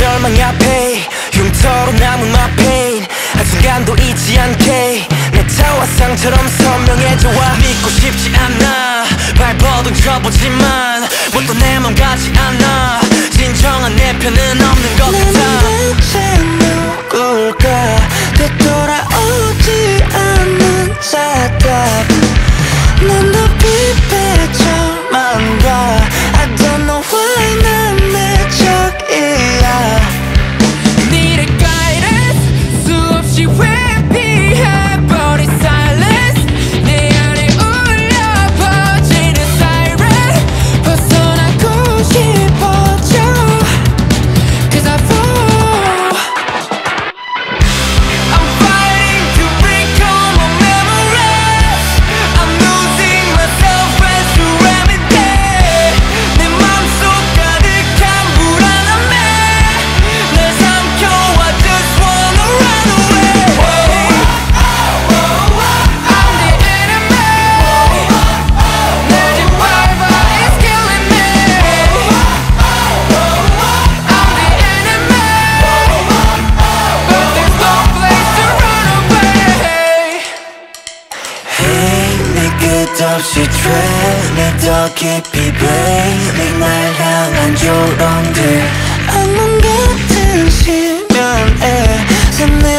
절망 앞에 흉터로 남은 my pain 한순간도 잊지 않게 내 타화상처럼 선명해져와 믿고 싶지 않아 발버둥 쳐보지만 뭣도 내 맘 같지 않아 진정한 내 편은 없는 것 같아 나는 대체 누굴까 되돌아오지 않는 사답 난 더 비패처만 봐 I don't know why 난 내 적이야 Need a guidance 수없이 회피해버린 silence 내 안에 울려 퍼지는 siren 벗어나고 싶어져 Cause I fall I'm fighting to recall my memories I'm losing myself as every day 내 맘속 가득한 불안함에 날 삼켜와 just wanna run away I'm the enemy 날 짓밟아 it's killing me I'm the enemy but there's no place to run away Hey 내 끝없이 dread 더 깊이 blame 날 향한 조롱들 악몽 같은 심연에서 내